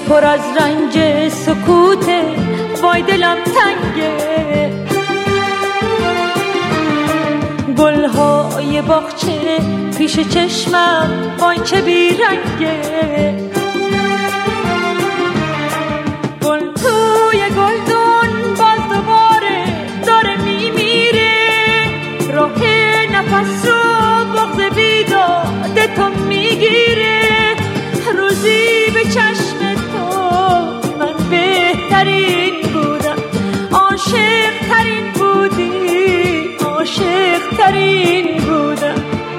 پر از رنج سکوته، وای دلم تنگه. گلهای باغچه پیش چشمم، وای چه بیرنگه. گل توی گلدون باز دوباره داره میمیره، راه نفس رو بغض بیداد تو میگیره. روزی به چشم تو من بهترین بودم، عاشق ترین بودی، عاشق ترین بودم.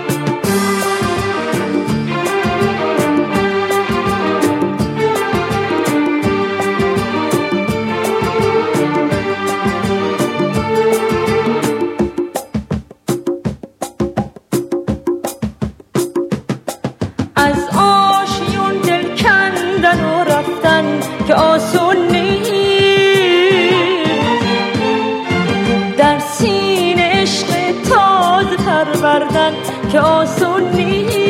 از آشیون دل کندن و رفتن که آسون نیست، در سینه عشق تازه پروردن که آسون نیست.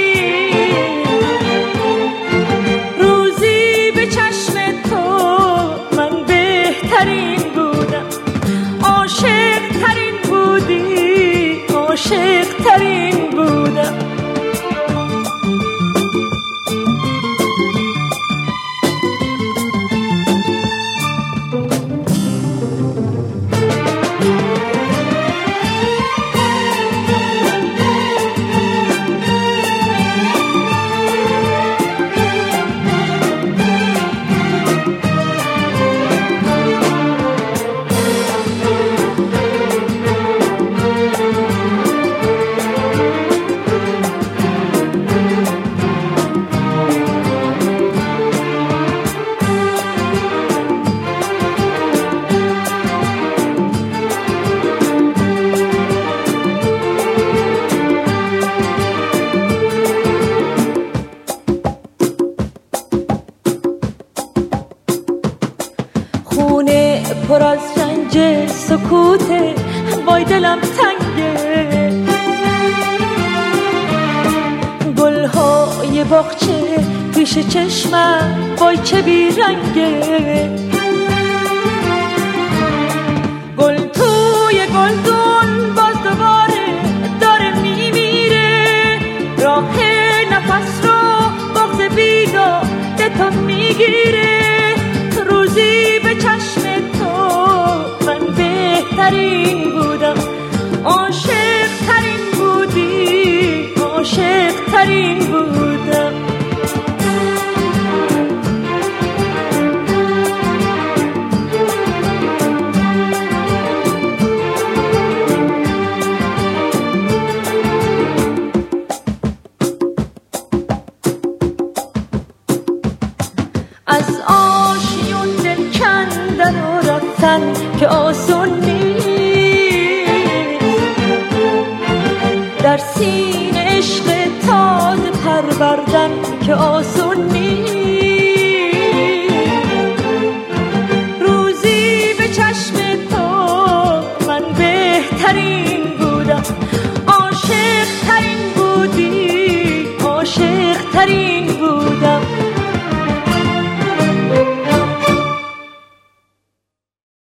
روزی به چشم تو من بهترین بودم، عاشق ترین بودی، عاشق ترین بودم. خونه پر از رنج سکوته، وای دلم تنگه. گلهای باغچه پیش چشمم، وای چه بیرنگه. گل توی گلدون باز دوباره داره میمیره، راه نفس رو بغض بیداد تو میگیره. روزی به چشم تو من بهترین بودم، عاشق ترین بودی، عاشق ترین بودم. از آشیون دل کندن و رفتن که آسون نیست، در سینه عشق تازه پروردن که آسون نیست.